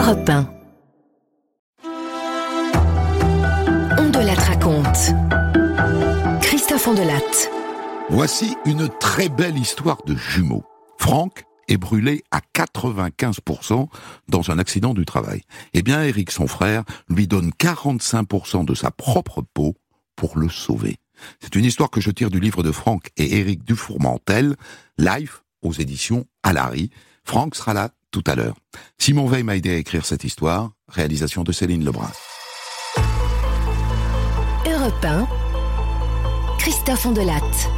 Europe 1. On de la raconte. Christophe Ondelatte. Voici une très belle histoire de jumeaux. Franck est brûlé à 95% dans un accident du travail. Eh bien, Eric, son frère, lui donne 45% de sa propre peau pour le sauver. C'est une histoire que je tire du livre de Franck et Éric Dufourmentel, Life aux éditions Alary. Franck sera là tout à l'heure. Simon Veil m'a aidé à écrire cette histoire, réalisation de Céline Lebrun. Europe 1, Christophe Ondelatte.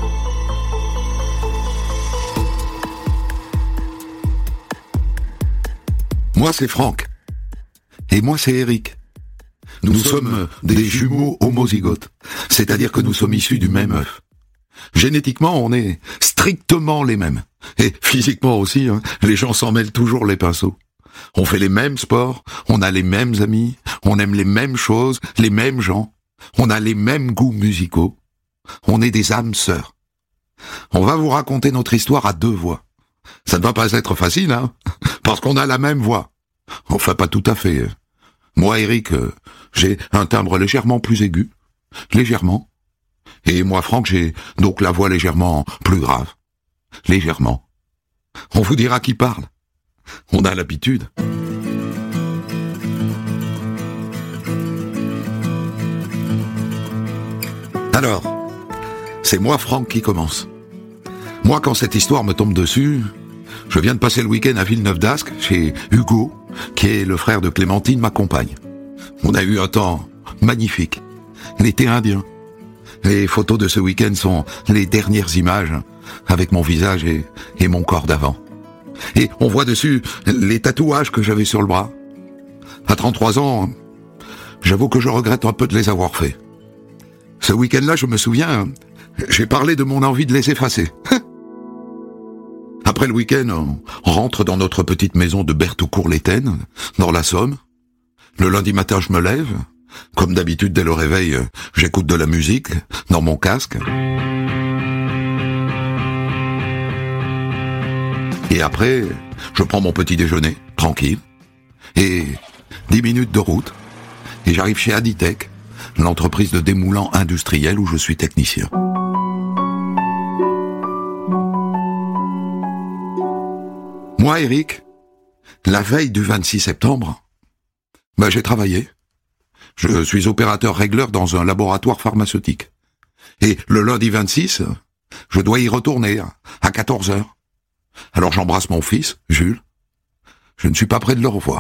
Moi, c'est Franck. Et moi, c'est Eric. Nous sommes des jumeaux homozygotes. C'est-à-dire que nous sommes issus du même œuf. Génétiquement, on est strictement les mêmes. Et physiquement aussi, les gens s'en mêlent toujours les pinceaux. On fait les mêmes sports, on a les mêmes amis, on aime les mêmes choses, les mêmes gens. On a les mêmes goûts musicaux. On est des âmes sœurs. On va vous raconter notre histoire à deux voix. Ça ne va pas être facile, parce qu'on a la même voix. Enfin, pas tout à fait. Moi, Eric, j'ai un timbre légèrement plus aigu. Légèrement. Et moi, Franck, j'ai donc la voix légèrement plus grave. Légèrement. On vous dira qui parle. On a l'habitude. Alors, c'est moi, Franck, qui commence. Moi, quand cette histoire me tombe dessus, je viens de passer le week-end à Villeneuve-d'Ascq, chez Hugo, qui est le frère de Clémentine, ma compagne. On a eu un temps magnifique. L'été indien. Les photos de ce week-end sont les dernières images, avec mon visage et mon corps d'avant. Et on voit dessus les tatouages que j'avais sur le bras. À 33 ans, j'avoue que je regrette un peu de les avoir faits. Ce week-end-là, je me souviens, j'ai parlé de mon envie de les effacer. Après le week-end, on rentre dans notre petite maison de Bertaucourt-l'Étenne, dans la Somme. Le lundi matin, je me lève. Comme d'habitude, dès le réveil, j'écoute de la musique dans mon casque. Et après, je prends mon petit déjeuner, tranquille. Et 10 minutes de route. Et j'arrive chez Aditech, l'entreprise de démoulant industriel où je suis technicien. Moi, Eric, la veille du 26 septembre, j'ai travaillé. Je suis opérateur régleur dans un laboratoire pharmaceutique. Et le lundi 26, je dois y retourner à 14h. Alors j'embrasse mon fils, Jules. Je ne suis pas prêt de le revoir.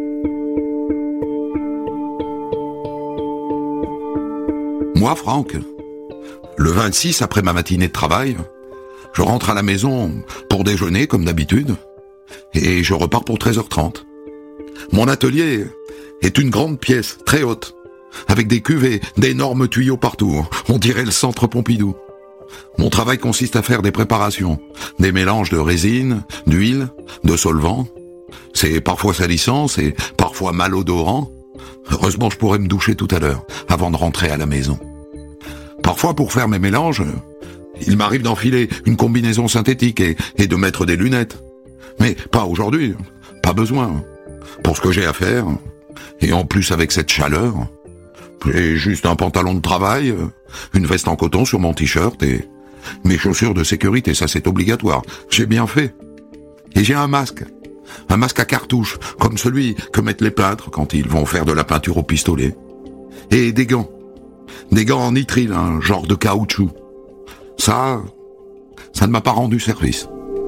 Moi, Franck, le 26, après ma matinée de travail, je rentre à la maison pour déjeuner, comme d'habitude, et je repars pour 13h30. Mon atelier est une grande pièce, très haute, avec des cuves et d'énormes tuyaux partout. On dirait le centre Pompidou. Mon travail consiste à faire des préparations, des mélanges de résine, d'huile, de solvants. C'est parfois salissant, c'est parfois malodorant. Heureusement, je pourrais me doucher tout à l'heure, avant de rentrer à la maison. Parfois, pour faire mes mélanges, il m'arrive d'enfiler une combinaison synthétique et de mettre des lunettes. Mais pas aujourd'hui, pas besoin. Pour ce que j'ai à faire, et en plus avec cette chaleur, j'ai juste un pantalon de travail, une veste en coton sur mon t-shirt et mes chaussures de sécurité, ça c'est obligatoire. J'ai bien fait. Et j'ai un masque à cartouche, comme celui que mettent les peintres quand ils vont faire de la peinture au pistolet. Et des gants en nitrile, un genre de caoutchouc. Ça ne m'a pas rendu service.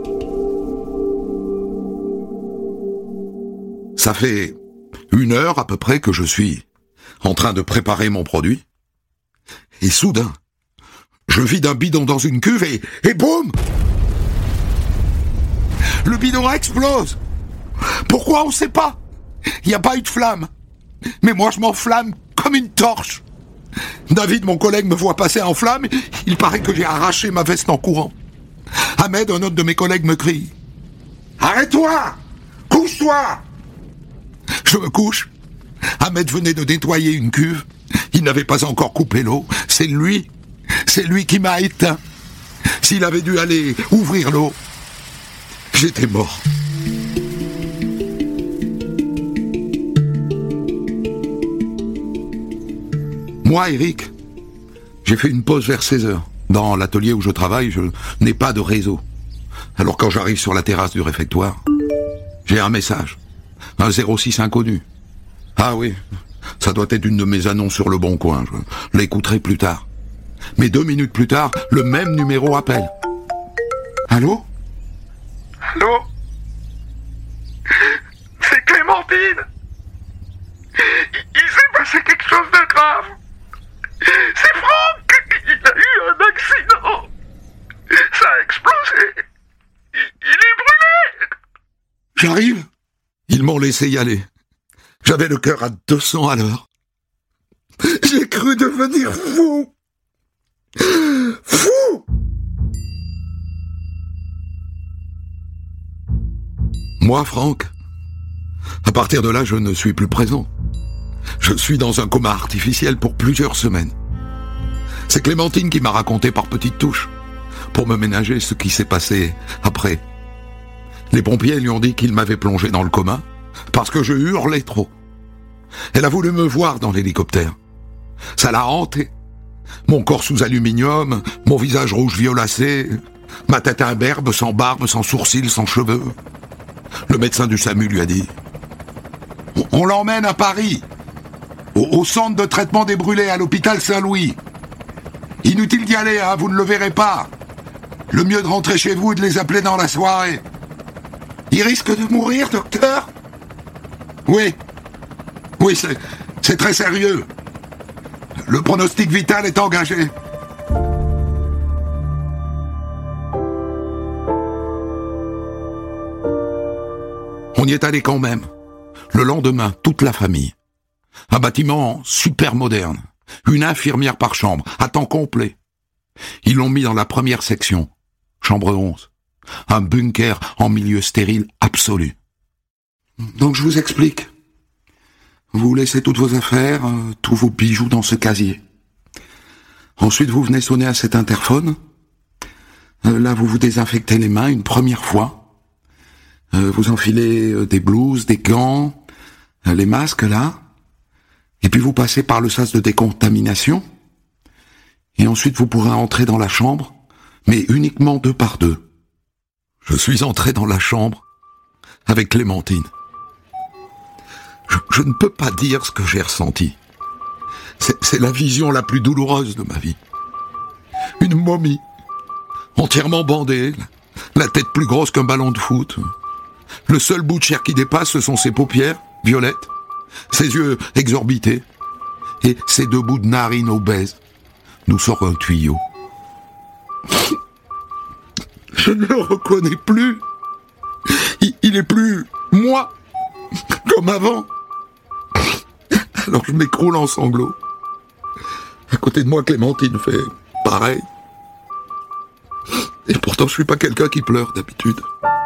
Ça fait 1 heure à peu près que je suis en train de préparer mon produit. Et soudain, je vide un bidon dans une cuve et boum! Le bidon explose! Pourquoi on sait pas? Il n'y a pas eu de flamme. Mais moi je m'enflamme comme une torche. David, mon collègue, me voit passer en flamme. Il paraît que j'ai arraché ma veste en courant. Ahmed, un autre de mes collègues, me crie: arrête-toi! Couche-toi! Je me couche. Ahmed venait de nettoyer une cuve. Il n'avait pas encore coupé l'eau. C'est lui qui m'a éteint. S'il avait dû aller ouvrir l'eau, j'étais mort. Moi, Eric, j'ai fait une pause vers 16h. Dans l'atelier où je travaille, je n'ai pas de réseau. Alors quand j'arrive sur la terrasse du réfectoire, j'ai un message. Un 06 inconnu. Ah oui, ça doit être une de mes annonces sur Le Bon Coin. Je l'écouterai plus tard. Mais 2 minutes plus tard, le même numéro appelle. Allô ? Allô ? C'est Clémentine. Il s'est passé quelque chose de grave. C'est Franck. Il a eu un accident. Ça a explosé. Il est brûlé. J'arrive. Ils m'ont laissé y aller. J'avais le cœur à 200 à l'heure. J'ai cru devenir fou. Fou. Moi, Franck, à partir de là, je ne suis plus présent. Je suis dans un coma artificiel pour plusieurs semaines. C'est Clémentine qui m'a raconté par petites touches, pour me ménager ce qui s'est passé après. Les pompiers lui ont dit qu'ils m'avaient plongé dans le coma, parce que je hurlais trop. Elle a voulu me voir dans l'hélicoptère. Ça l'a hanté. Mon corps sous aluminium, mon visage rouge violacé, ma tête imberbe, sans barbe, sans sourcils, sans cheveux. Le médecin du SAMU lui a dit « On l'emmène à Paris, au centre de traitement des brûlés, à l'hôpital Saint-Louis. Inutile d'y aller, hein, vous ne le verrez pas. Le mieux de rentrer chez vous et de les appeler dans la soirée. Il risque de mourir, docteur ? Oui. Oui, c'est très sérieux. Le pronostic vital est engagé. » On y est allé quand même. Le lendemain, toute la famille. Un bâtiment super moderne. Une infirmière par chambre, à temps complet. Ils l'ont mis dans la première section, chambre 11. Un bunker en milieu stérile absolu. Donc je vous explique. Vous laissez toutes vos affaires, tous vos bijoux dans ce casier. Ensuite, vous venez sonner à cet interphone. Là, vous vous désinfectez les mains une première fois. Vous enfilez des blouses, des gants, les masques là, et puis vous passez par le sas de décontamination, et ensuite vous pourrez entrer dans la chambre, mais uniquement 2 par 2. Je suis entré dans la chambre avec Clémentine. Je ne peux pas dire ce que j'ai ressenti. C'est la vision la plus douloureuse de ma vie. Une momie, entièrement bandée, la tête plus grosse qu'un ballon de foot. Le seul bout de chair qui dépasse, ce sont ses paupières, violettes, ses yeux exorbités, et ses 2 bouts de narines obèses. Nous sort un tuyau. Je ne le reconnais plus. Il est plus moi, comme avant. Alors je m'écroule en sanglots. À côté de moi, Clémentine fait pareil. Et pourtant, je suis pas quelqu'un qui pleure d'habitude.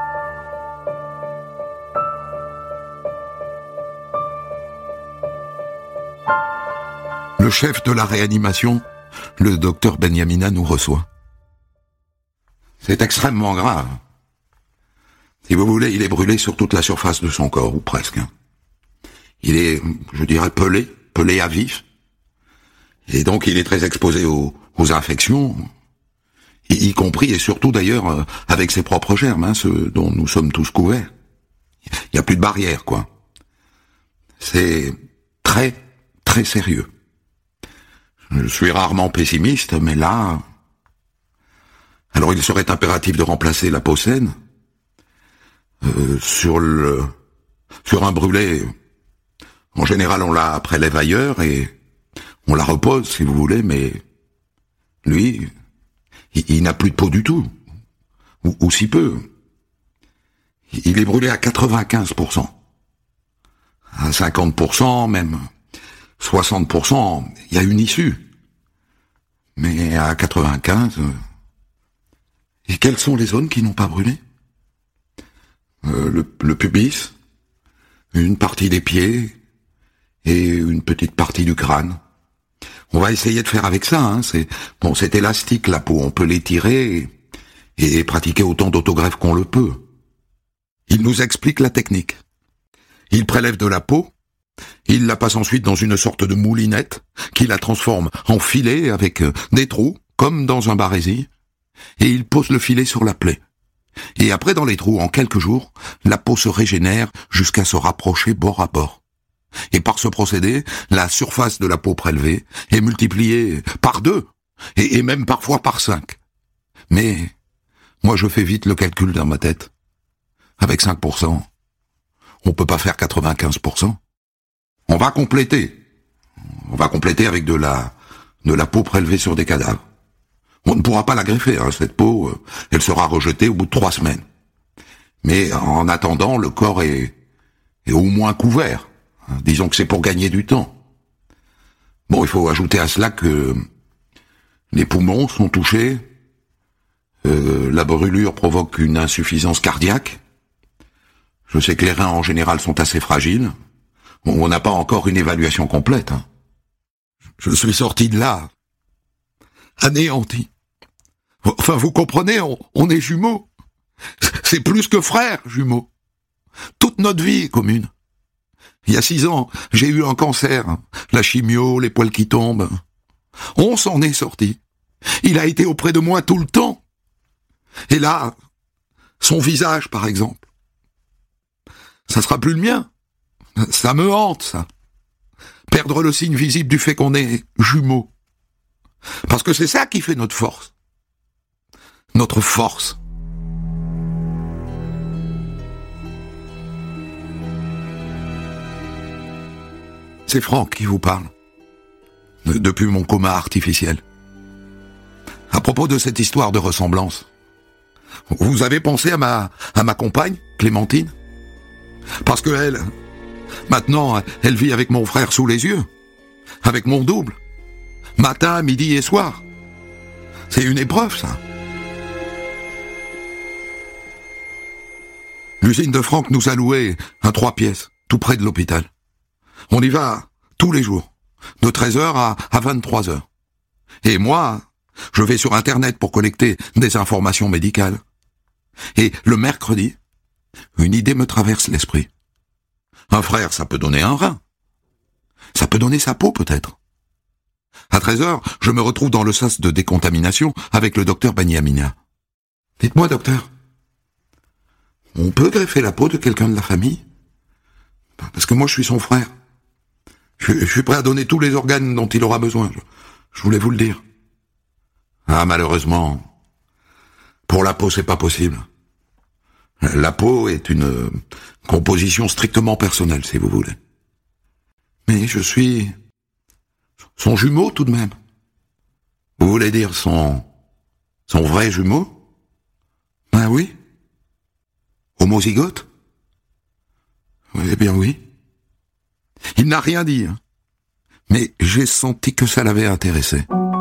Le chef de la réanimation, le docteur Benyamina, nous reçoit. C'est extrêmement grave. Si vous voulez, il est brûlé sur toute la surface de son corps, ou presque. Il est, je dirais, pelé à vif. Et donc, il est très exposé aux infections, y compris et surtout d'ailleurs avec ses propres germes, ceux dont nous sommes tous couverts. Il n'y a plus de barrière, quoi. C'est très, très sérieux. Je suis rarement pessimiste, mais là... Alors il serait impératif de remplacer la peau saine sur un brûlé. En général, on la prélève ailleurs et on la repose, si vous voulez, mais lui, il n'a plus de peau du tout, ou si peu. Il est brûlé à 95%, à 50%, même 60%, il y a une issue. Mais à 95%... Et quelles sont les zones qui n'ont pas brûlé ? Le pubis, une partie des pieds et une petite partie du crâne. On va essayer de faire avec ça. C'est élastique la peau, on peut l'étirer et pratiquer autant d'autogreffe qu'on le peut. Il nous explique la technique. Il prélève de la peau Il la passe ensuite dans une sorte de moulinette qui la transforme en filet avec des trous, comme dans un barésil, et il pose le filet sur la plaie. Et après, dans les trous, en quelques jours, la peau se régénère jusqu'à se rapprocher bord à bord. Et par ce procédé, la surface de la peau prélevée est multipliée par 2, et même parfois par 5. Mais moi, je fais vite le calcul dans ma tête. Avec 5%, on peut pas faire 95%. On va compléter avec de la peau prélevée sur des cadavres. On ne pourra pas la greffer, cette peau, elle sera rejetée au bout de 3 semaines. Mais en attendant, le corps est au moins couvert. Disons que c'est pour gagner du temps. Bon, il faut ajouter à cela que les poumons sont touchés, la brûlure provoque une insuffisance cardiaque. Je sais que les reins en général sont assez fragiles. On n'a pas encore une évaluation complète. Je suis sorti de là, anéanti. Enfin, vous comprenez, on est jumeaux. C'est plus que frères, jumeaux. Toute notre vie est commune. Il y a 6 ans, j'ai eu un cancer, la chimio, les poils qui tombent. On s'en est sorti. Il a été auprès de moi tout le temps. Et là, son visage, par exemple, ça sera plus le mien. Ça me hante, ça. Perdre le signe visible du fait qu'on est jumeaux. Parce que c'est ça qui fait notre force. Notre force. C'est Franck qui vous parle. Depuis mon coma artificiel. À propos de cette histoire de ressemblance, vous avez pensé à ma compagne, Clémentine? Parce que elle, maintenant, elle vit avec mon frère sous les yeux. Avec mon double. Matin, midi et soir. C'est une épreuve, ça. L'usine de Franck nous a loué un 3 pièces, tout près de l'hôpital. On y va tous les jours, de 13h à 23h. Et moi, je vais sur Internet pour collecter des informations médicales. Et le mercredi, une idée me traverse l'esprit. Un frère, ça peut donner un rein. Ça peut donner sa peau, peut-être. À 13h, je me retrouve dans le sas de décontamination avec le docteur Banyamina. Dites-moi, docteur, on peut greffer la peau de quelqu'un de la famille? Parce que moi, je suis son frère. Je suis prêt à donner tous les organes dont il aura besoin. Je voulais vous le dire. Ah, malheureusement, pour la peau, c'est pas possible. La peau est une composition strictement personnelle, si vous voulez. Mais je suis son jumeau, tout de même. Vous voulez dire son vrai jumeau? Ben oui. Homozygote? Eh bien oui. Il n'a rien dit, mais j'ai senti que ça l'avait intéressé.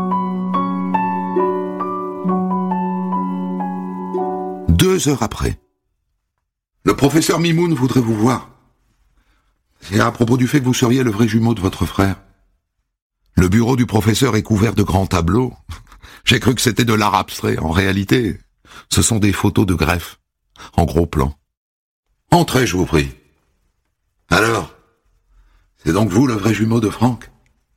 Deux heures après, le professeur Mimoun voudrait vous voir. C'est à propos du fait que vous seriez le vrai jumeau de votre frère. Le bureau du professeur est couvert de grands tableaux. J'ai cru que c'était de l'art abstrait. En réalité, ce sont des photos de greffe, en gros plan. Entrez, je vous prie. Alors, c'est donc vous le vrai jumeau de Franck?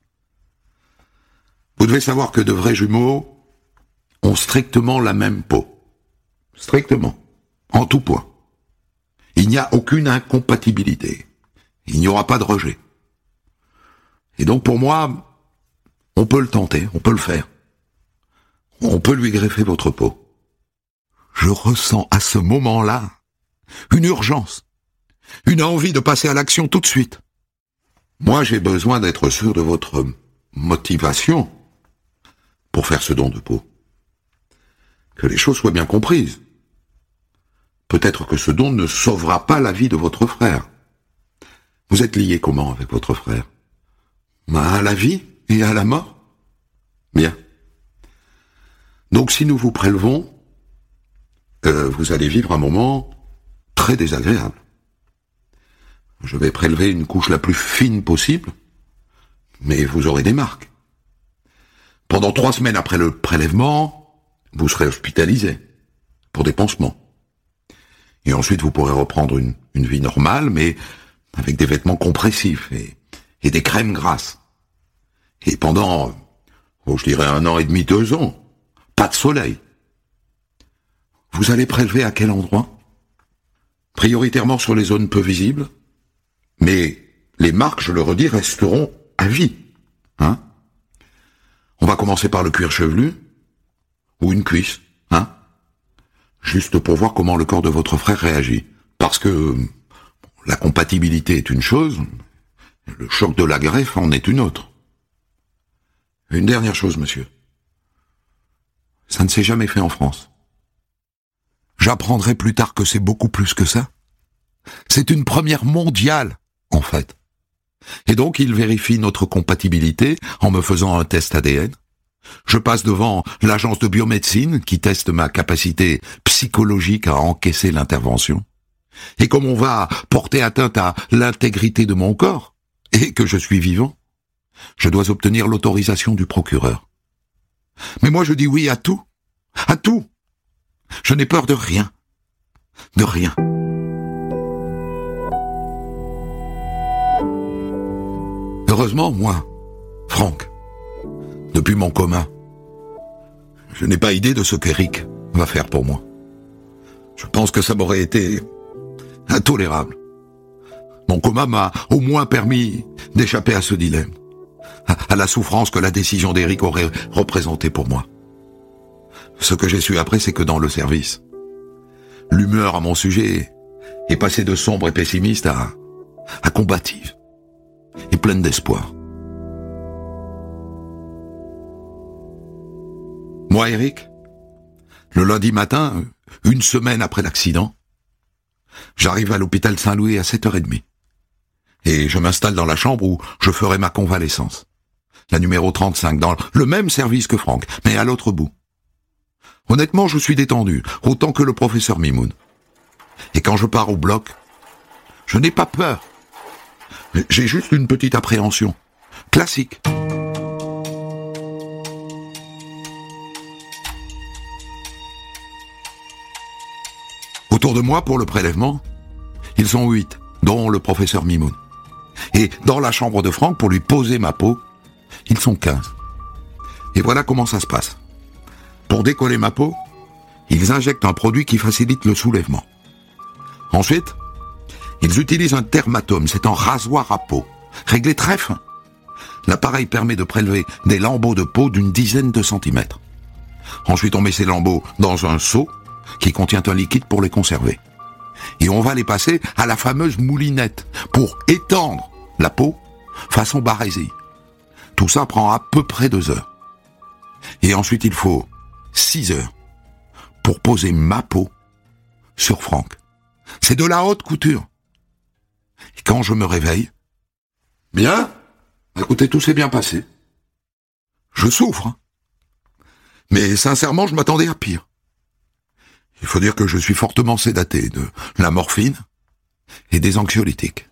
Vous devez savoir que de vrais jumeaux ont strictement la même peau. Strictement. En tout point. Il n'y a aucune incompatibilité. Il n'y aura pas de rejet. Et donc pour moi, on peut le tenter, on peut le faire. On peut lui greffer votre peau. Je ressens à ce moment-là une urgence, une envie de passer à l'action tout de suite. Moi, j'ai besoin d'être sûr de votre motivation pour faire ce don de peau. Que les choses soient bien comprises. Peut-être que ce don ne sauvera pas la vie de votre frère. Vous êtes lié comment avec votre frère? À la vie et à la mort? Bien. Donc si nous vous prélevons, vous allez vivre un moment très désagréable. Je vais prélever une couche la plus fine possible, mais vous aurez des marques. Pendant 3 semaines après le prélèvement, vous serez hospitalisé pour des pansements. Et ensuite, vous pourrez reprendre une vie normale, mais avec des vêtements compressifs et des crèmes grasses. Et pendant, je dirais 1 an et demi, 2 ans, pas de soleil. Vous allez prélever à quel endroit? Prioritairement sur les zones peu visibles, mais les marques, je le redis, resteront à vie. Hein? On va commencer par le cuir chevelu, ou une cuisse, hein? Juste pour voir comment le corps de votre frère réagit. Parce que la compatibilité est une chose, le choc de la greffe en est une autre. Une dernière chose, monsieur. Ça ne s'est jamais fait en France. J'apprendrai plus tard que c'est beaucoup plus que ça. C'est une première mondiale, en fait. Et donc, il vérifie notre compatibilité en me faisant un test ADN. Je passe devant l'agence de biomédecine qui teste ma capacité psychologique à encaisser l'intervention. Et comme on va porter atteinte à l'intégrité de mon corps, et que je suis vivant, je dois obtenir l'autorisation du procureur. Mais moi je dis oui à tout. À tout. Je n'ai peur de rien. De rien. Heureusement, moi, Franck, depuis mon coma, je n'ai pas idée de ce qu'Eric va faire pour moi. Je pense que ça m'aurait été intolérable. Mon coma m'a au moins permis d'échapper à ce dilemme, à la souffrance que la décision d'Eric aurait représentée pour moi. Ce que j'ai su après, c'est que dans le service, l'humeur à mon sujet est passée de sombre et pessimiste à combative et pleine d'espoir. Moi, Eric, le lundi matin, 1 semaine après l'accident, j'arrive à l'hôpital Saint-Louis à 7h30. Et je m'installe dans la chambre où je ferai ma convalescence. La numéro 35, dans le même service que Franck, mais à l'autre bout. Honnêtement, je suis détendu, autant que le professeur Mimoun. Et quand je pars au bloc, je n'ai pas peur. J'ai juste une petite appréhension. Classique. Autour de moi, pour le prélèvement, ils sont 8, dont le professeur Mimoun. Et dans la chambre de Franck, pour lui poser ma peau, ils sont 15. Et voilà comment ça se passe. Pour décoller ma peau, ils injectent un produit qui facilite le soulèvement. Ensuite, ils utilisent un thermatome, c'est un rasoir à peau, réglé très fin. L'appareil permet de prélever des lambeaux de peau d'une dizaine de centimètres. Ensuite, on met ces lambeaux dans un seau qui contient un liquide pour les conserver. Et on va les passer à la fameuse moulinette pour étendre la peau façon barésie. Tout ça prend à peu près 2 heures. Et ensuite, il faut 6 heures pour poser ma peau sur Franck. C'est de la haute couture. Et quand je me réveille, bien, écoutez, tout s'est bien passé. Je souffre, hein. Mais sincèrement, je m'attendais à pire. Il faut dire que je suis fortement sédaté de la morphine et des anxiolytiques.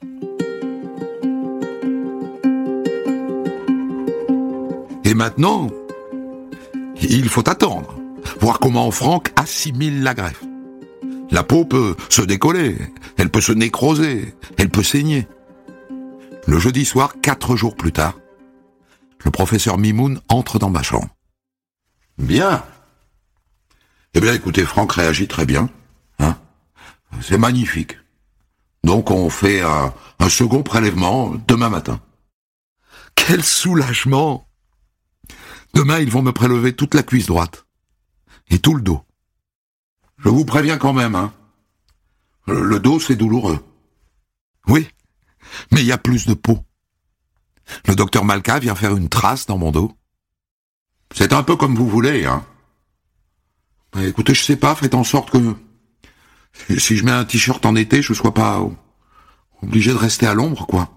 Et maintenant, il faut attendre, voir comment Franck assimile la greffe. La peau peut se décoller, elle peut se nécroser, elle peut saigner. Le jeudi soir, 4 jours plus tard, le professeur Mimoun entre dans ma chambre. Bien. Eh bien, écoutez, Franck réagit très bien. Hein, c'est magnifique. Donc, on fait un second prélèvement demain matin. Quel soulagement! Demain, ils vont me prélever toute la cuisse droite. Et tout le dos. Je vous préviens quand même, hein. Le dos, c'est douloureux. Oui, mais il y a plus de peau. Le docteur Malka vient faire une trace dans mon dos. C'est un peu comme vous voulez, hein. Écoutez, je sais pas, faites en sorte que si je mets un t-shirt en été, je sois pas obligé de rester à l'ombre, quoi.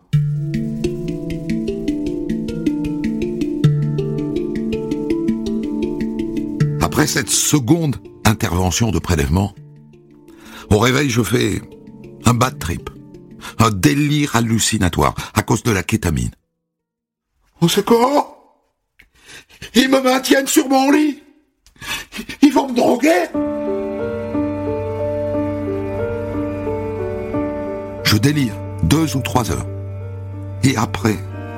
Après cette seconde intervention de prélèvement, au réveil, je fais un bad trip, un délire hallucinatoire à cause de la kétamine. Au secours! Ils me maintiennent sur mon lit! Ils vont me droguer! Je délire 2 ou 3 heures. Et après,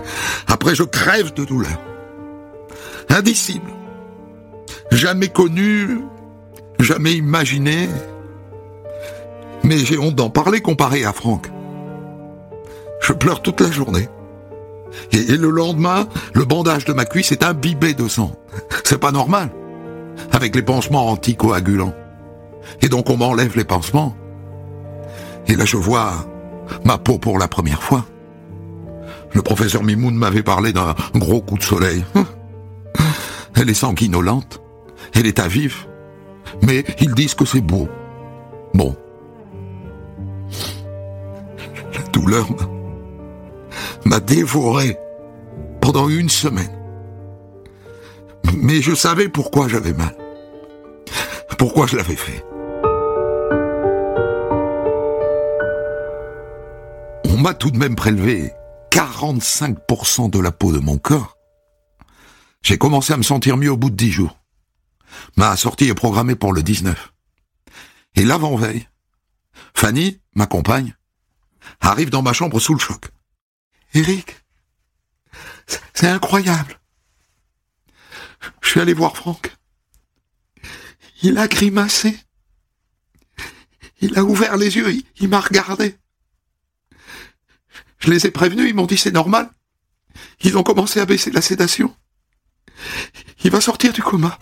Après, je crève de douleur. Indicible. Jamais connu, jamais imaginé. Mais j'ai honte d'en parler comparé à Franck. Je pleure toute la journée. Et le lendemain, le bandage de ma cuisse est imbibé de sang. C'est pas normal. Avec les pansements anticoagulants. Et donc on m'enlève les pansements. Et là je vois ma peau pour la première fois. Le professeur Mimoun m'avait parlé d'un gros coup de soleil. Elle est sanguinolente. Elle est à vif. Mais ils disent que c'est beau. Bon. La douleur m'a dévoré pendant une semaine. Mais je savais pourquoi j'avais mal. Pourquoi je l'avais fait. On m'a tout de même prélevé 45% de la peau de mon corps. J'ai commencé à me sentir mieux au bout de 10 jours. Ma sortie est programmée pour le 19. Et l'avant-veille, Fanny, ma compagne, arrive dans ma chambre sous le choc. Eric, c'est incroyable. Je suis allé voir Franck. Il a grimacé. Il a ouvert les yeux, il m'a regardé. Je les ai prévenus, ils m'ont dit c'est normal. Ils ont commencé à baisser la sédation. Il va sortir du coma.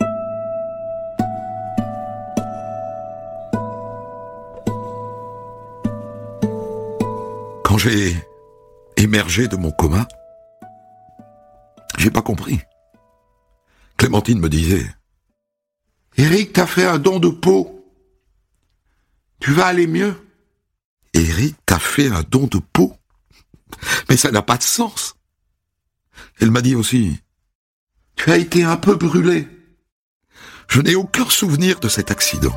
Quand j'ai émergé de mon coma, j'ai pas compris. Clémentine me disait « Eric, t'as fait un don de peau. Tu vas aller mieux. » Eric, t'as fait un don de peau? Mais ça n'a pas de sens. Elle m'a dit aussi « Tu as été un peu brûlé. » Je n'ai aucun souvenir de cet accident.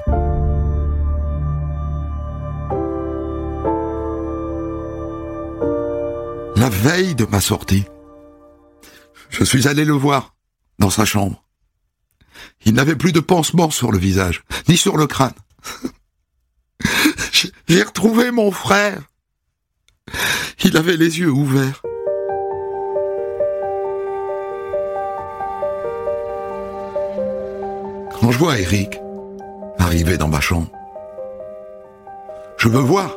La veille de ma sortie, je suis allé le voir dans sa chambre. Il n'avait plus de pansement sur le visage, ni sur le crâne. J'ai retrouvé mon frère. Il avait les yeux ouverts. Quand je vois Eric arriver dans ma chambre, je veux voir.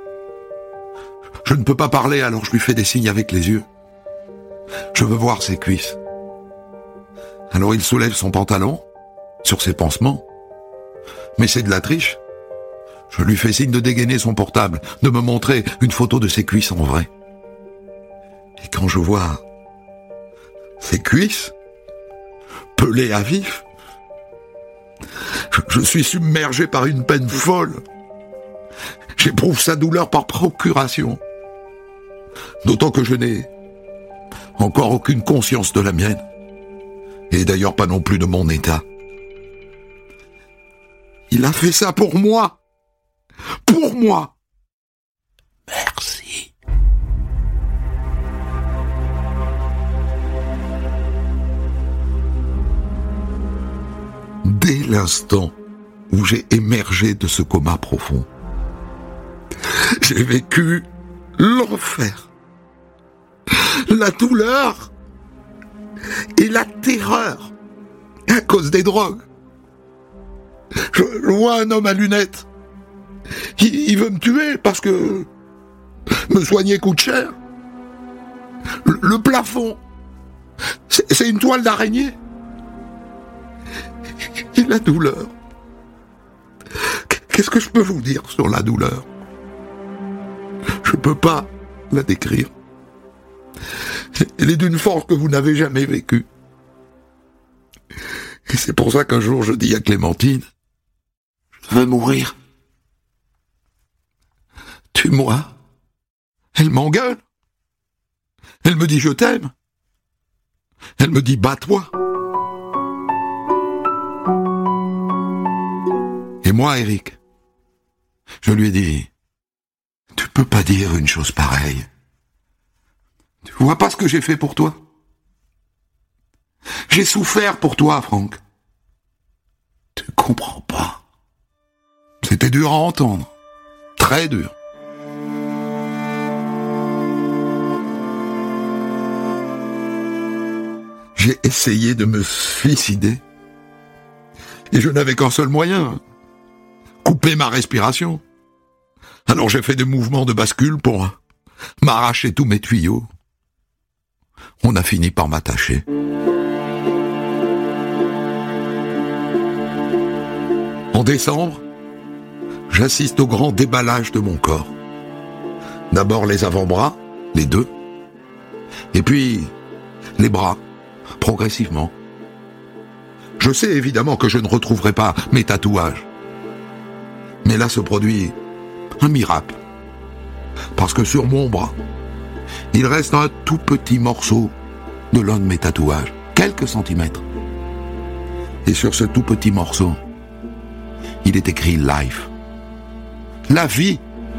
Je ne peux pas parler, alors je lui fais des signes avec les yeux. Je veux voir ses cuisses. Alors il soulève son pantalon sur ses pansements. Mais c'est de la triche. Je lui fais signe de dégainer son portable, de me montrer une photo de ses cuisses en vrai. Et quand je vois ses cuisses, pelées à vif, je suis submergé par une peine folle. J'éprouve sa douleur par procuration. D'autant que je n'ai encore aucune conscience de la mienne. Et d'ailleurs pas non plus de mon état. Il a fait ça pour moi. Pour moi. Merci. Dès l'instant où j'ai émergé de ce coma profond, j'ai vécu l'enfer, la douleur et la terreur à cause des drogues. Je vois un homme à lunettes. Il veut me tuer parce que me soigner coûte cher. Le plafond, c'est une toile d'araignée. Et la douleur. Qu'est-ce que je peux vous dire sur la douleur? Je peux pas la décrire. Elle est d'une force que vous n'avez jamais vécue. Et c'est pour ça qu'un jour je dis à Clémentine, je veux mourir. Tue-moi. Elle m'engueule. Elle me dit je t'aime. Elle me dit bats-toi. Et moi, Eric, je lui ai dit, tu peux pas dire une chose pareille. Tu vois pas ce que j'ai fait pour toi? J'ai souffert pour toi, Franck. Tu comprends pas. C'était dur à entendre. Très dur. J'ai essayé de me suicider. Et je n'avais qu'un seul moyen. Couper ma respiration. Alors j'ai fait des mouvements de bascule pour m'arracher tous mes tuyaux. On a fini par m'attacher. En décembre, j'assiste au grand déballage de mon corps. D'abord les avant-bras, les deux, et puis les bras, progressivement. Je sais évidemment que je ne retrouverai pas mes tatouages. Mais là se produit un miracle. Parce que sur mon bras, il reste un tout petit morceau de l'un de mes tatouages, quelques centimètres. Et sur ce tout petit morceau, il est écrit « Life ». La vie.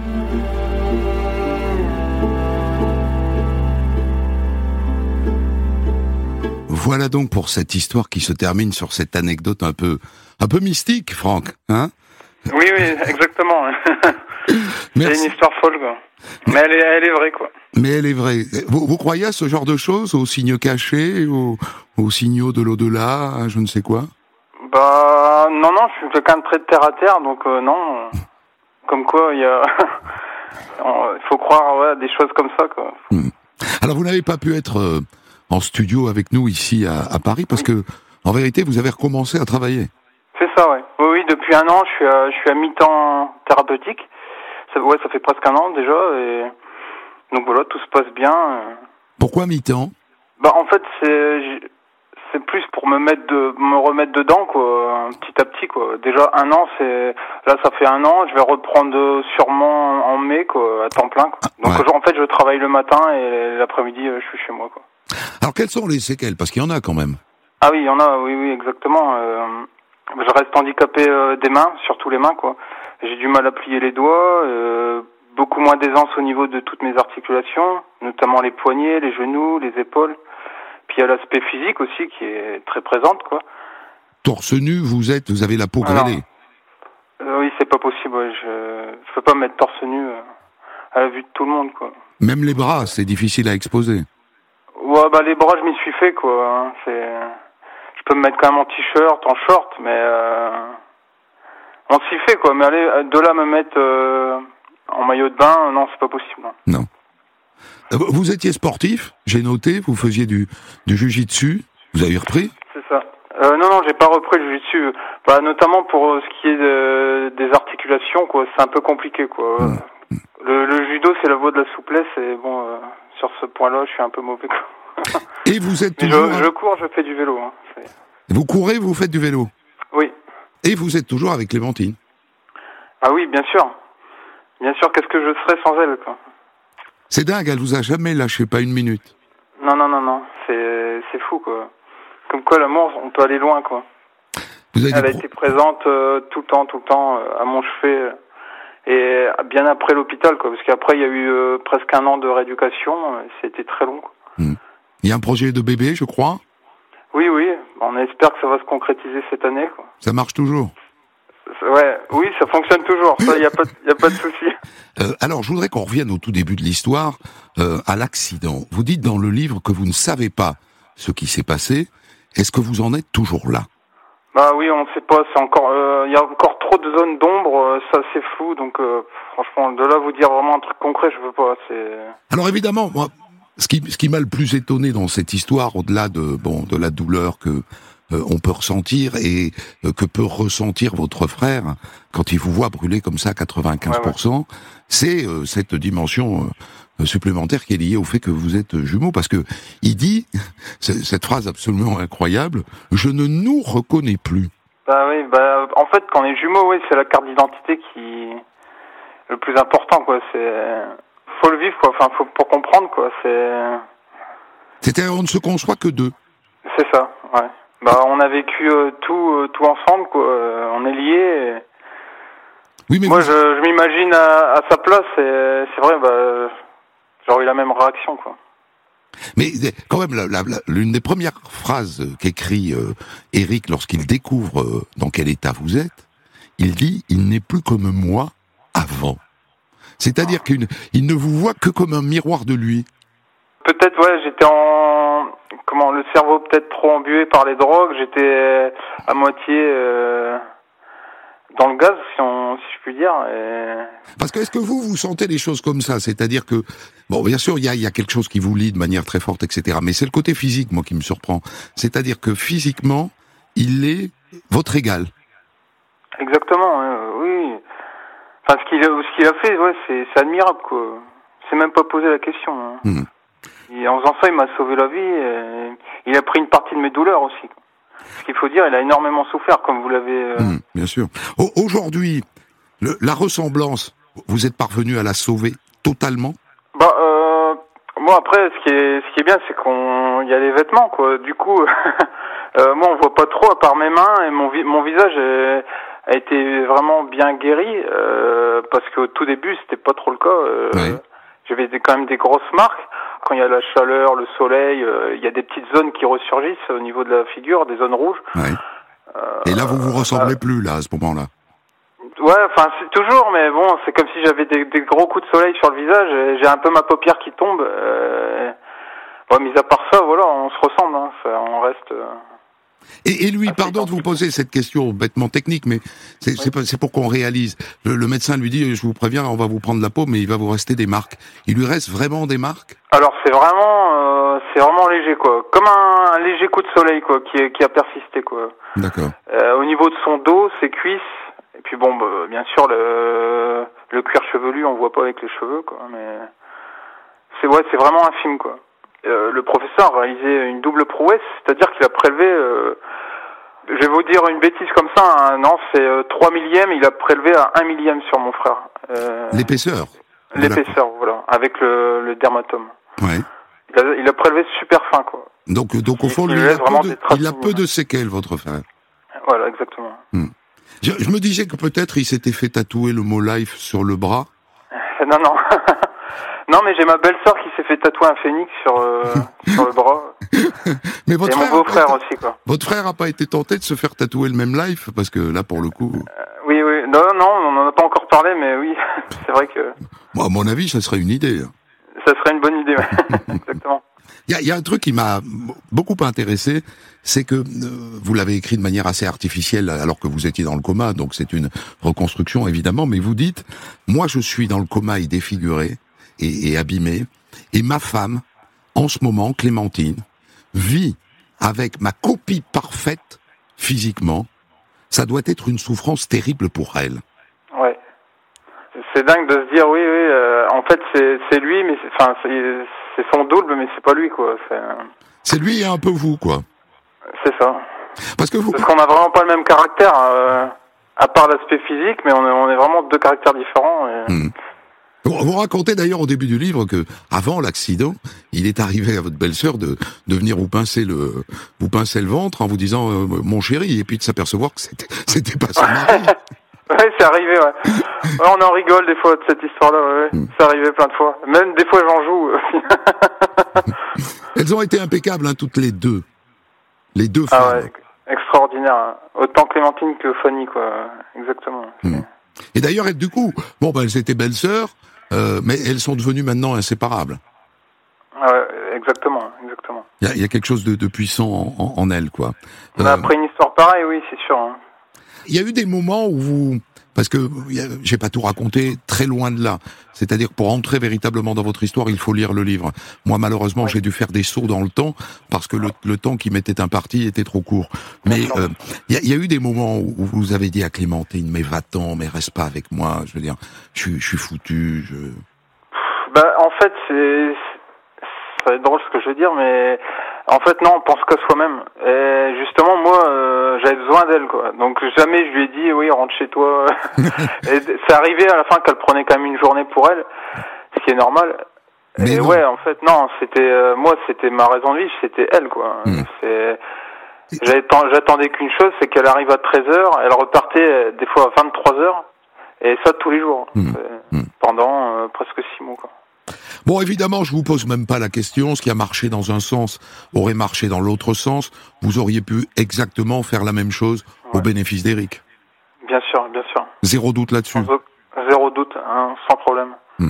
Voilà donc pour cette histoire qui se termine sur cette anecdote un peu mystique, Franck, hein? Oui, exactement. C'est une histoire folle, quoi. Mais elle est vraie, quoi. Mais elle est vraie. Vous croyez à ce genre de choses, aux signes cachés, aux signaux de l'au-delà, je ne sais quoi? Bah, non, je suis quelqu'un de très terre à terre, donc non. Comme quoi, il faut croire à des choses comme ça, quoi. Alors, vous n'avez pas pu être en studio avec nous ici à Paris, parce que, en vérité, vous avez recommencé à travailler. C'est ça, ouais. Oui, depuis un an, je suis à mi-temps thérapeutique. Ça fait presque un an déjà, et donc voilà, tout se passe bien. Pourquoi mi-temps? Bah, en fait, c'est plus pour me remettre dedans, quoi, petit à petit, quoi. Déjà un an, là ça fait un an, je vais reprendre sûrement en mai, quoi, à temps plein, quoi. Donc en fait, je travaille le matin et l'après-midi, je suis chez moi, quoi. Alors quelles sont les séquelles? Parce qu'il y en a quand même. Ah oui, il y en a, oui, exactement. Je reste handicapé des mains, surtout les mains, quoi. J'ai du mal à plier les doigts, beaucoup moins d'aisance au niveau de toutes mes articulations, notamment les poignets, les genoux, les épaules. Puis il y a l'aspect physique aussi qui est très présente, quoi. Torse nu, vous avez la peau grêlée. Oui, c'est pas possible, ouais. Je peux pas me mettre torse nu à la vue de tout le monde, quoi. Même les bras, c'est difficile à exposer. Ouais, bah les bras, je m'y suis fait, quoi. Hein. Je peux me mettre quand même en t-shirt, en short, mais on s'y fait, quoi. Mais aller de là à me mettre en maillot de bain, non, c'est pas possible. Hein. Non. Vous étiez sportif, j'ai noté, vous faisiez du jiu-jitsu, vous avez repris? C'est ça. Non, j'ai pas repris le jiu-jitsu. Bah, notamment pour ce qui est des articulations, quoi, c'est un peu compliqué, quoi. Le judo, c'est la voie de la souplesse, et bon, sur ce point-là, je suis un peu mauvais, quoi. Et vous êtes toujours... Je cours, je fais du vélo. Hein. Vous courez, vous faites du vélo? Oui. Et vous êtes toujours avec Clémentine? Ah oui, bien sûr. Bien sûr, qu'est-ce que je serais sans elle, quoi. C'est dingue, elle vous a jamais lâché, pas une minute. Non, c'est fou, quoi. Comme quoi, l'amour, on peut aller loin, quoi. Elle a été présente tout le temps, à mon chevet, et bien après l'hôpital, quoi, parce qu'après, il y a eu presque un an de rééducation, c'était très long, quoi. Il y a un projet de bébé, je crois? Oui, on espère que ça va se concrétiser cette année, quoi. Ça marche toujours? Ouais, oui, ça fonctionne toujours, ça, y a pas de souci. Alors, je voudrais qu'on revienne au tout début de l'histoire, à l'accident. Vous dites dans le livre que vous ne savez pas ce qui s'est passé. Est-ce que vous en êtes toujours là? Bah oui, on ne sait pas, c'est encore, y a encore trop de zones d'ombre, ça c'est flou, donc franchement, de là vous dire vraiment un truc concret, je veux pas, Alors évidemment, moi, ce qui m'a le plus étonné dans cette histoire, au-delà de la douleur que on peut ressentir et que peut ressentir votre frère quand il vous voit brûler comme ça 95%, c'est cette dimension supplémentaire qui est liée au fait que vous êtes jumeaux, parce que il dit cette phrase absolument incroyable: je ne nous reconnais plus. Bah oui, en fait quand on est jumeaux, oui, c'est la carte d'identité qui est le plus important, quoi. Faut le vivre, quoi. Enfin, faut pour comprendre, quoi. C'est-à-dire on ne se conçoit que deux. C'est ça, ouais. On a vécu tout ensemble, quoi. On est liés. Oui, mais moi, je m'imagine à sa place, et c'est vrai, j'aurais eu la même réaction, quoi. Mais quand même, l'une des premières phrases qu'écrit Eric lorsqu'il découvre dans quel état vous êtes, il dit « Il n'est plus comme moi avant ». C'est-à-dire qu'il ne vous voit que comme un miroir de lui. peut-être, j'étais le cerveau peut-être trop embué par les drogues, j'étais à moitié dans le gaz, si je puis dire. Parce que est-ce que vous sentez les choses comme ça? C'est-à-dire que, bon, bien sûr, il y a quelque chose qui vous lie de manière très forte, etc. Mais c'est le côté physique, moi, qui me surprend. C'est-à-dire que physiquement, il est votre égal. Exactement, oui. Enfin, ce qu'il a fait, c'est admirable, quoi. C'est même pas posé la question. Hein. Et en faisant ça, il m'a sauvé la vie. Et il a pris une partie de mes douleurs aussi. Ce qu'il faut dire, il a énormément souffert, comme vous l'avez... bien sûr. Aujourd'hui, la ressemblance, vous êtes parvenu à la sauver totalement? Moi, après, ce qui est bien, c'est qu'il y a les vêtements, quoi. Du coup, moi, on voit pas trop, à part mes mains, et mon visage a été vraiment bien guéri, parce qu'au tout début, c'était pas trop le cas. J'avais quand même des grosses marques. Quand il y a la chaleur, le soleil, il y a des petites zones qui ressurgissent au niveau de la figure, des zones rouges. Ouais. Et là, vous ressemblez plus, là, à ce moment-là? Ouais, enfin, c'est toujours, mais bon, c'est comme si j'avais des gros coups de soleil sur le visage, et j'ai un peu ma paupière qui tombe. Mis à part ça, voilà, on se ressemble, hein, on reste... Et lui, pardon de vous poser cette question bêtement technique, mais c'est pour qu'on réalise. Le médecin lui dit, je vous préviens, on va vous prendre la peau, mais il va vous rester des marques. Il lui reste vraiment des marques? Alors c'est vraiment léger, quoi. Comme un léger coup de soleil, quoi, qui a persisté, quoi. D'accord. Au niveau de son dos, ses cuisses, et puis bon, bien sûr le cuir chevelu, on voit pas avec les cheveux, quoi. Mais c'est vraiment infime, quoi. Le professeur a réalisé une double prouesse, c'est-à-dire qu'il a prélevé, je vais vous dire une bêtise comme ça, hein, non, c'est 3 millièmes, il a prélevé à 1 millième sur mon frère. L'épaisseur? L'épaisseur, voilà, avec le dermatome. Ouais. Il a prélevé super fin, quoi. Donc au fond, lui, il a peu de séquelles, votre frère. Voilà, exactement. Je me disais que peut-être il s'était fait tatouer le mot life sur le bras. Non. Non, mais j'ai ma belle-sœur qui s'est fait tatouer un phénix sur le bras. Mais votre et mon beau-frère aussi, quoi. Votre frère a pas été tenté de se faire tatouer le même life? Parce que là, pour le coup... Oui. Non, on n'en a pas encore parlé, mais oui, c'est vrai que... Moi, à mon avis, ça serait une idée. Ça serait une bonne idée, ouais. Exactement. Il y a un truc qui m'a beaucoup intéressé, c'est que vous l'avez écrit de manière assez artificielle alors que vous étiez dans le coma, donc c'est une reconstruction évidemment, mais vous dites, moi je suis dans le coma et défiguré et abîmé, et ma femme, en ce moment, Clémentine, vit avec ma copie parfaite physiquement. Ça doit être une souffrance terrible pour elle. Ouais. C'est dingue de se dire, oui, en fait c'est lui, mais c'est son double, mais c'est pas lui, quoi. C'est lui et un peu vous, quoi. C'est ça. Parce qu'on n'a vraiment pas le même caractère, à part l'aspect physique, mais on est vraiment deux caractères différents. Vous racontez d'ailleurs au début du livre que, avant l'accident, il est arrivé à votre belle-sœur de venir vous pincer le ventre en vous disant mon chéri, et puis de s'apercevoir que c'était pas son mari. Ouais, c'est arrivé, ouais. On en rigole des fois de cette histoire-là, ouais. C'est arrivé plein de fois. Même des fois j'en joue. Elles ont été impeccables, hein, toutes les deux. Les deux femmes. Ah ouais, extraordinaire. Hein. Autant Clémentine que Fanny, quoi. Exactement. Et d'ailleurs, du coup, elles étaient belles-sœurs, mais elles sont devenues maintenant inséparables. Ouais, exactement. Il y a quelque chose de puissant en elles, quoi. Après une histoire pareille, oui, c'est sûr. Hein. Il y a eu des moments où vous... Parce que j'ai pas tout raconté, très loin de là. C'est-à-dire que pour entrer véritablement dans votre histoire, il faut lire le livre. Moi, malheureusement, j'ai dû faire des sauts dans le temps parce que le temps qui m'était imparti était trop court. Mais il y a eu des moments où vous avez dit à Clémentine, mais va-t'en, mais reste pas avec moi. Je veux dire, je suis foutu. En fait, ça va être drôle ce que je veux dire, mais en fait non, on pense qu'à soi-même. Et justement, moi, j'avais besoin d'elle, quoi. Donc jamais je lui ai dit oui, rentre chez toi. Et c'est arrivé à la fin qu'elle prenait quand même une journée pour elle, ce qui est normal. Mais et non. Ouais, en fait non, c'était moi, c'était ma raison de vivre, c'était elle, quoi. J'attendais qu'une chose, c'est qu'elle arrive à 13h, elle repartait des fois à 23h, et ça tous les jours, pendant presque 6 mois, quoi. Bon, évidemment, je vous pose même pas la question. Ce qui a marché dans un sens aurait marché dans l'autre sens. Vous auriez pu exactement faire la même chose au bénéfice d'Éric. Bien sûr. Zéro doute là-dessus. Zéro doute, hein, sans problème.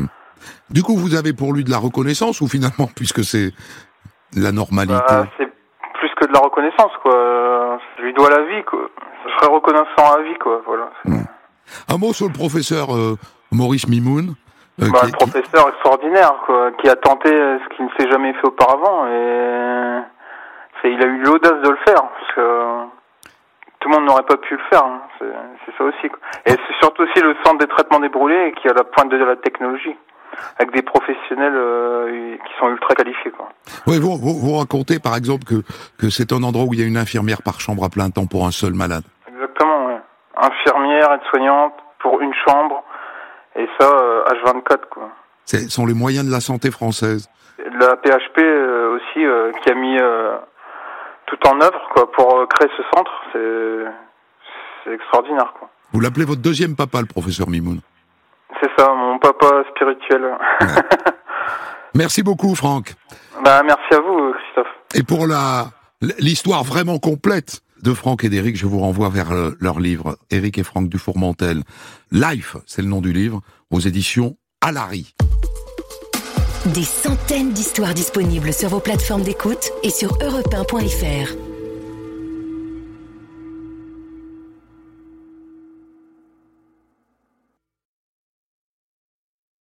Du coup, vous avez pour lui de la reconnaissance ou finalement, puisque c'est la normalité? C'est plus que de la reconnaissance, quoi. Je lui dois la vie, quoi. Je serai reconnaissant à vie, quoi. Voilà. Un mot sur le professeur Maurice Mimoun. Le professeur extraordinaire, quoi, qui a tenté ce qui ne s'est jamais fait auparavant, et il a eu l'audace de le faire, parce que tout le monde n'aurait pas pu le faire, hein. C'est ça aussi, quoi. Et c'est surtout aussi le centre des traitements des brûlés qui est à la pointe de la technologie, avec des professionnels qui sont ultra qualifiés, quoi. Oui, vous racontez par exemple que c'est un endroit où il y a une infirmière par chambre à plein temps pour un seul malade. Exactement, oui. Infirmière, aide-soignante pour une chambre, et ça H24, quoi. Ce sont les moyens de la santé française. La PHP aussi qui a mis tout en œuvre, quoi, pour créer ce centre, c'est extraordinaire, quoi. Vous l'appelez votre deuxième papa, le professeur Mimoun? C'est ça, mon papa spirituel. Ouais. Merci beaucoup, Franck. Merci à vous, Christophe. Et pour l'histoire vraiment complète de Franck et d'Éric, je vous renvoie vers leur livre, Éric et Franck Dufourmentel. Life, c'est le nom du livre, aux éditions Alary. Des centaines d'histoires disponibles sur vos plateformes d'écoute et sur europe1.fr.